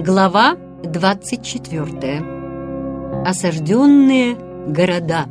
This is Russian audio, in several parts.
Глава 24. Осажденные города.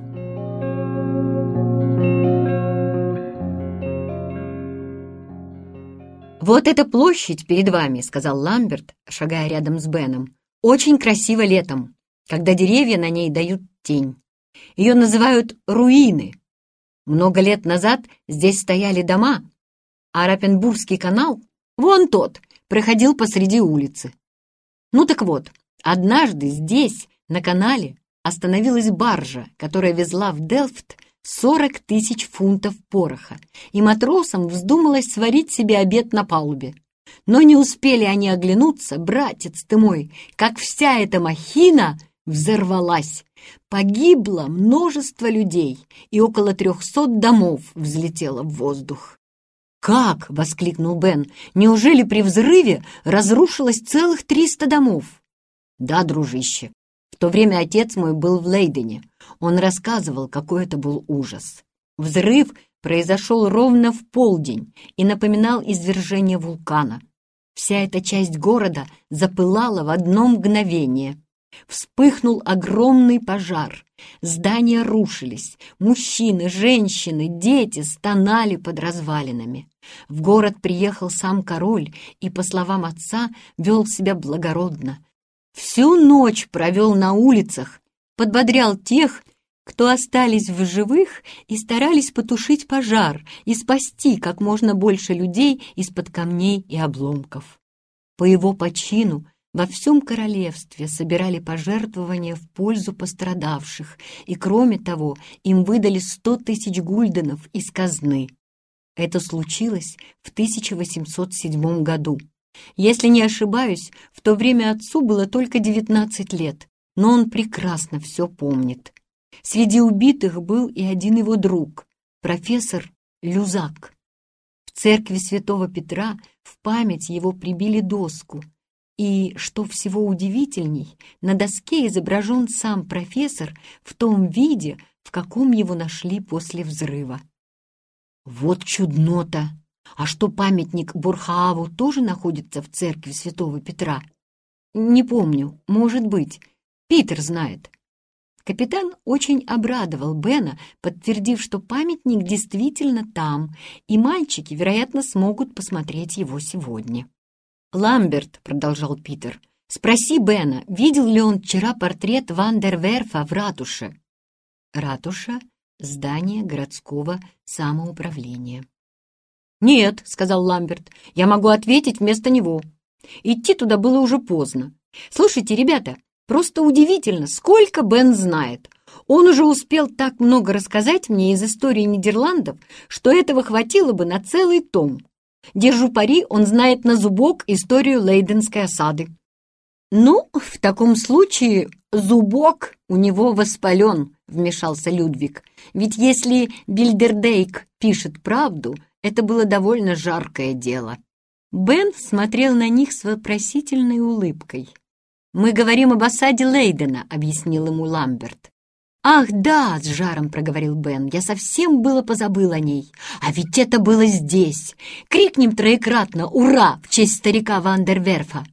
«Вот эта площадь перед вами», — сказал Ламберт, шагая рядом с Беном. «Очень красиво летом, когда деревья на ней дают тень. Ее называют руины. Много лет назад здесь стояли дома, а Раппенбургский канал, вон тот, проходил посреди улицы. Ну так вот, однажды здесь, на канале, остановилась баржа, которая везла в Делфт 40 тысяч фунтов пороха, и матросам вздумалось сварить себе обед на палубе. Но не успели они оглянуться, братец ты мой, как вся эта махина взорвалась. Погибло множество людей, и около 300 домов взлетело в воздух. «Как?» — воскликнул Бен. «Неужели при взрыве разрушилось целых 300 домов?» «Да, дружище. В то время отец мой был в Лейдене. Он рассказывал, какой это был ужас. Взрыв произошел ровно в полдень и напоминал извержение вулкана. Вся эта часть города запылала в одно мгновение. Вспыхнул огромный пожар. Здания рушились. Мужчины, женщины, дети стонали под развалинами. В город приехал сам король и, по словам отца, вел себя благородно. Всю ночь провел на улицах, подбодрял тех, кто остались в живых, и старались потушить пожар и спасти как можно больше людей из-под камней и обломков. По его почину во всем королевстве собирали пожертвования в пользу пострадавших, и, кроме того, им выдали 100 тысяч гульденов из казны. Это случилось в 1807 году. Если не ошибаюсь, в то время отцу было только 19 лет, но он прекрасно все помнит. Среди убитых был и один его друг, профессор Люзак. В церкви святого Петра в память его прибили доску, и, что всего удивительней, на доске изображен сам профессор в том виде, в каком его нашли после взрыва. «Вот чудно-то! А что, памятник Бурхааву тоже находится в церкви святого Петра?» «Не помню, может быть. Питер знает». Капитан очень обрадовал Бена, подтвердив, что памятник действительно там, и мальчики, вероятно, смогут посмотреть его сегодня. «Ламберт», — продолжал Питер, — «спроси Бена, видел ли он вчера портрет Ван дер Верфа в ратуше?» Ратуша — здание городского самоуправления. «Нет», — сказал Ламберт, — «я могу ответить вместо него. Идти туда было уже поздно. Слушайте, ребята, просто удивительно, сколько Бен знает. Он уже успел так много рассказать мне из истории Нидерландов, что этого хватило бы на целый том. Держу пари, он знает на зубок историю Лейденской осады». «Ну, в таком случае зубок у него воспален», — вмешался Людвиг. «Ведь если Бильдердейк пишет правду, это было довольно жаркое дело». Бен смотрел на них с вопросительной улыбкой. «Мы говорим об осаде Лейдена», — объяснил ему Ламберт. «Ах, да!» — с жаром проговорил Бен. «Я совсем было позабыл о ней. А ведь это было здесь! Крикнем троекратно «Ура!» в честь старика Ван дер Верфа!»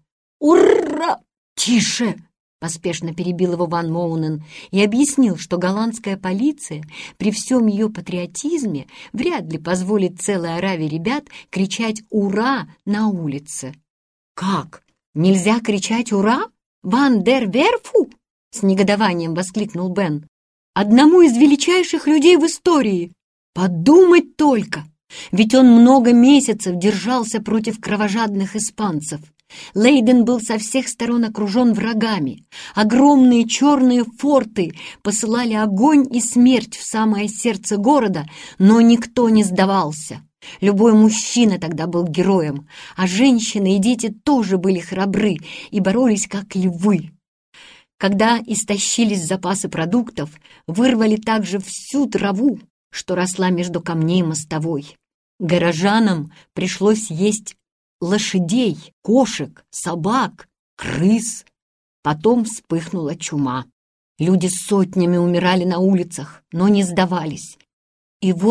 «Ура!» «Тише!» — поспешно перебил его Ван Моунен и объяснил, что голландская полиция при всем ее патриотизме вряд ли позволит целой ораве ребят кричать «Ура!» на улице. «Как? Нельзя кричать «Ура!» Ван дер Верфу?» — с негодованием воскликнул Бен. «Одному из величайших людей в истории! Подумать только! Ведь он много месяцев держался против кровожадных испанцев. Лейден был со всех сторон окружен врагами. Огромные черные форты посылали огонь и смерть в самое сердце города, но никто не сдавался. Любой мужчина тогда был героем, а женщины и дети тоже были храбры и боролись как львы. Когда истощились запасы продуктов, вырвали также всю траву, что росла между камней мостовой. Горожанам пришлось есть лошадей, кошек, собак, крыс. Потом вспыхнула чума. Люди сотнями умирали на улицах, но не сдавались. И вот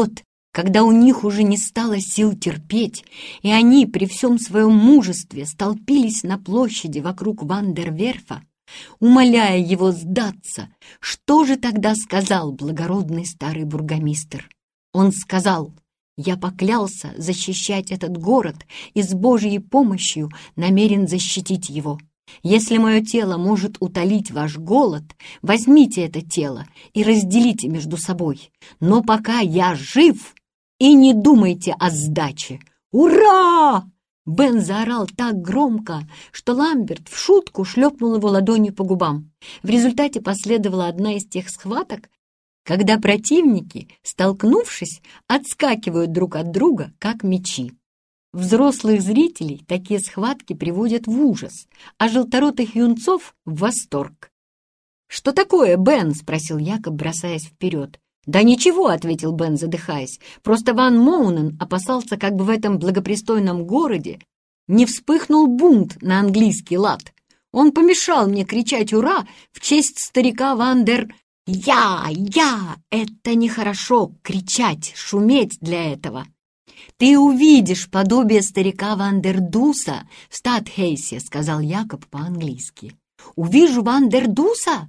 Когда у них уже не стало сил терпеть, и они при всем своем мужестве столпились на площади вокруг Ван дер Верфа, умоляя его сдаться, что же тогда сказал благородный старый бургомистр? Он сказал: «Я поклялся защищать этот город и с Божьей помощью намерен защитить его. Если мое тело может утолить ваш голод, возьмите это тело и разделите между собой. Но пока я жив, и не думайте о сдаче! Ура!» Бен заорал так громко, что Ламберт в шутку шлепнул его ладонью по губам. В результате последовала одна из тех схваток, когда противники, столкнувшись, отскакивают друг от друга, как мячи. Взрослых зрителей такие схватки приводят в ужас, а желторотых юнцов — в восторг. «Что такое, Бен?» — спросил Якоб, бросаясь вперед. «Да ничего», — ответил Бен, задыхаясь. «Просто Ван Моунен опасался, как бы в этом благопристойном городе не вспыхнул бунт на английский лад. Он помешал мне кричать «Ура!» в честь старика Ван дер... Я! Это нехорошо — кричать, шуметь для этого. Ты увидишь подобие старика Ван дер Дуса в Стадхейсе», — сказал Якоб по-английски. «Увижу Ван дер Дуса?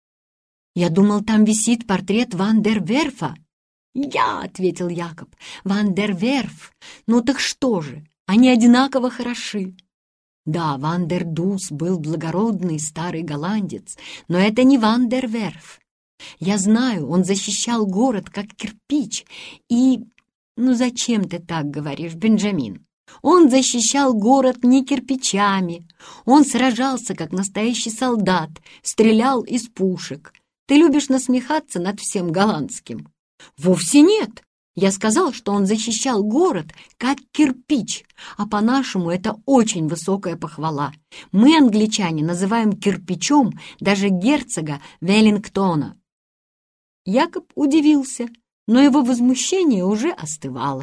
Я думал, там висит портрет Ван дер Верфа». «Я», — ответил Якоб, — «Ван дер Верф. Ну так что же, они одинаково хороши». Да, Ван дер Дус был благородный старый голландец, но это не Ван дер Верф. Я знаю, он защищал город как кирпич, и... Ну зачем ты так говоришь, Бенджамин? Он защищал город не кирпичами. Он сражался, как настоящий солдат, стрелял из пушек. Ты любишь насмехаться над всем голландским? Вовсе нет. Я сказал, что он защищал город как кирпич, а по-нашему это очень высокая похвала. Мы, англичане, называем кирпичом даже герцога Веллингтона. Якоб удивился, но его возмущение уже остывало.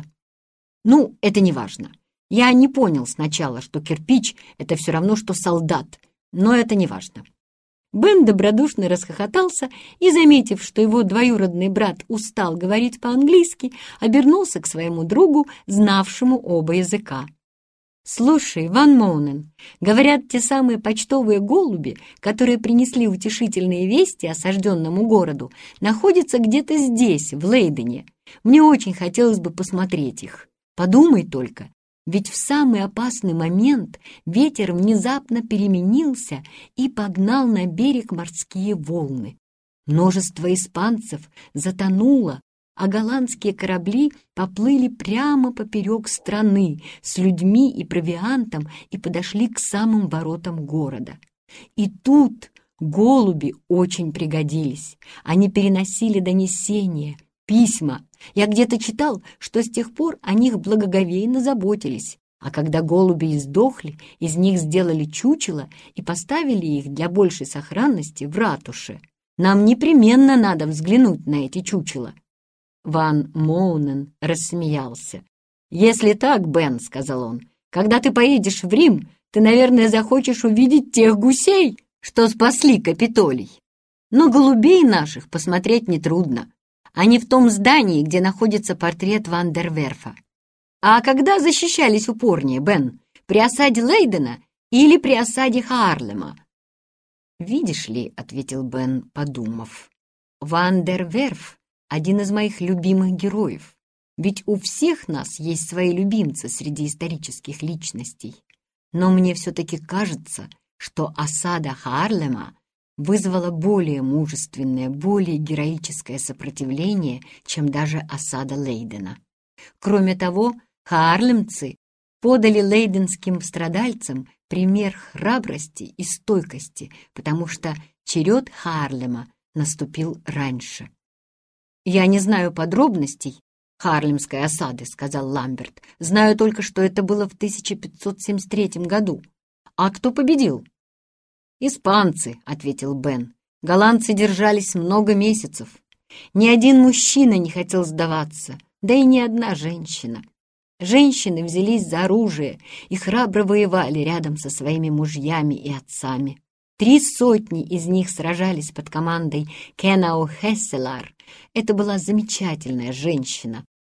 «Ну, это не важно. Я не понял сначала, что кирпич — это все равно, что солдат, но это не важно». Бен добродушно расхохотался и, заметив, что его двоюродный брат устал говорить по-английски, обернулся к своему другу, знавшему оба языка. «Слушай, Ван Моунен, говорят, те самые почтовые голуби, которые принесли утешительные вести осажденному городу, находятся где-то здесь, в Лейдене. Мне очень хотелось бы посмотреть их. Подумай только, ведь в самый опасный момент ветер внезапно переменился и погнал на берег морские волны. Множество испанцев затонуло, а голландские корабли поплыли прямо поперек страны с людьми и провиантом и подошли к самым воротам города. И тут голуби очень пригодились. Они переносили донесения, письма. Я где-то читал, что с тех пор о них благоговейно заботились. А когда голуби издохли, из них сделали чучело и поставили их для большей сохранности в ратуше. Нам непременно надо взглянуть на эти чучела. Ван Моунен рассмеялся. «Если так, Бен, — сказал он, — когда ты поедешь в Рим, ты, наверное, захочешь увидеть тех гусей, что спасли Капитолий. Но голубей наших посмотреть нетрудно. Они в том здании, где находится портрет Ван дер Верфа. А когда защищались упорнее, Бен, при осаде Лейдена или при осаде Хаарлема?» «Видишь ли, — ответил Бен, подумав, — Ван дер Верф — один из моих любимых героев. Ведь у всех нас есть свои любимцы среди исторических личностей. Но мне все-таки кажется, что осада Хаарлема вызвала более мужественное, более героическое сопротивление, чем даже осада Лейдена. Кроме того, хаарлемцы подали лейденским страдальцам пример храбрости и стойкости, потому что черед Хаарлема наступил раньше. «Я не знаю подробностей Хаарлемской осады, — сказал Ламберт. — Знаю только, что это было в 1573 году. А кто победил?» «Испанцы, — ответил Бен. — Голландцы держались много месяцев. Ни один мужчина не хотел сдаваться, да и ни одна женщина. Женщины взялись за оружие и храбро воевали рядом со своими мужьями и отцами. 300 из них сражались под командой Кенау Хесселар. Это была замечательная женщина,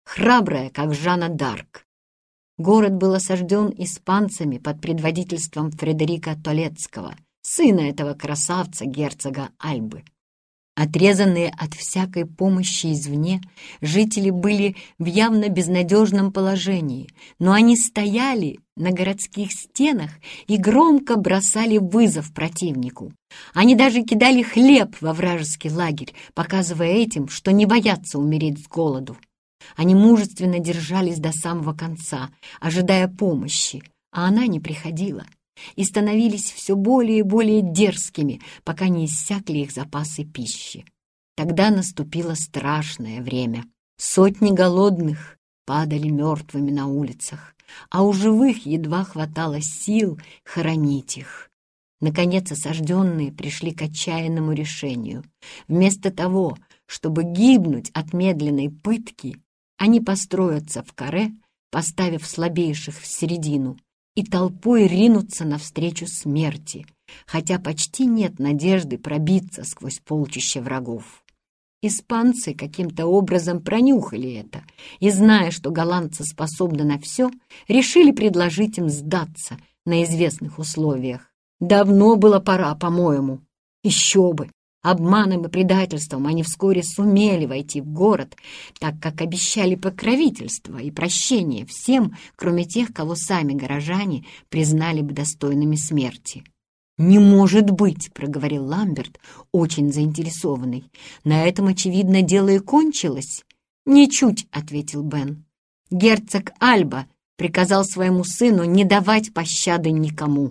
храбрая, как Жанна д'Арк. Город был осажден испанцами под предводительством Фредерика Толедского, сына этого красавца герцога Альбы. Отрезанные от всякой помощи извне, жители были в явно безнадежном положении, но они стояли на городских стенах и громко бросали вызов противнику. Они даже кидали хлеб во вражеский лагерь, показывая этим, что не боятся умереть с голоду. Они мужественно держались до самого конца, ожидая помощи, а она не приходила, и становились все более и более дерзкими, пока не иссякли их запасы пищи. Тогда наступило страшное время. Сотни голодных падали мертвыми на улицах, а у живых едва хватало сил хоронить их. Наконец осажденные пришли к отчаянному решению. Вместо того, чтобы гибнуть от медленной пытки, они построятся в каре, поставив слабейших в середину, и толпой ринутся навстречу смерти, хотя почти нет надежды пробиться сквозь полчища врагов. Испанцы каким-то образом пронюхали это и, зная, что голландцы способны на все, решили предложить им сдаться на известных условиях. Давно было пора, по-моему. Еще бы! Обманом и предательством они вскоре сумели войти в город, так как обещали покровительство и прощение всем, кроме тех, кого сами горожане признали бы достойными смерти. «Не может быть!» — проговорил Ламберт, очень заинтересованный. «На этом, очевидно, дело и кончилось». «Ничуть», — ответил Бен. «Герцог Альба приказал своему сыну не давать пощады никому».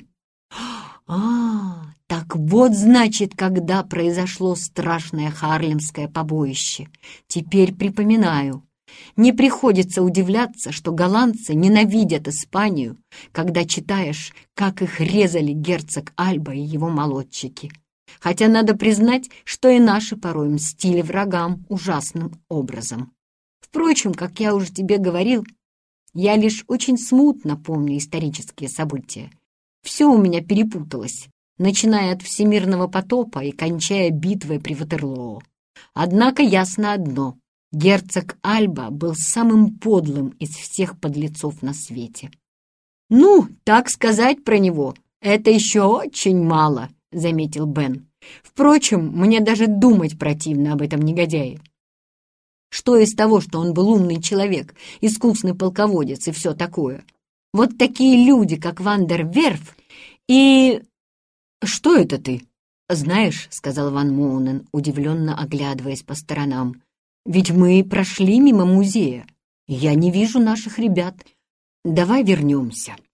Так вот, значит, когда произошло страшное Хаарлемское побоище. Теперь припоминаю. Не приходится удивляться, что голландцы ненавидят Испанию, когда читаешь, как их резали герцог Альба и его молодчики. Хотя надо признать, что и наши порой мстили врагам ужасным образом. Впрочем, как я уже тебе говорил, я лишь очень смутно помню исторические события. Все у меня перепуталось, начиная от всемирного потопа и кончая битвой при Ватерлоо. Однако ясно одно — герцог Альба был самым подлым из всех подлецов на свете. «Ну, так сказать про него, это еще очень мало», — заметил Бен. «Впрочем, мне даже думать противно об этом негодяе. Что из того, что он был умный человек, искусный полководец и все такое? Вот такие люди, как Ван дер Верф и...» «Что это ты?» «Знаешь», — сказал Ван Моунен, удивленно оглядываясь по сторонам, «ведь мы прошли мимо музея. Я не вижу наших ребят. Давай вернемся».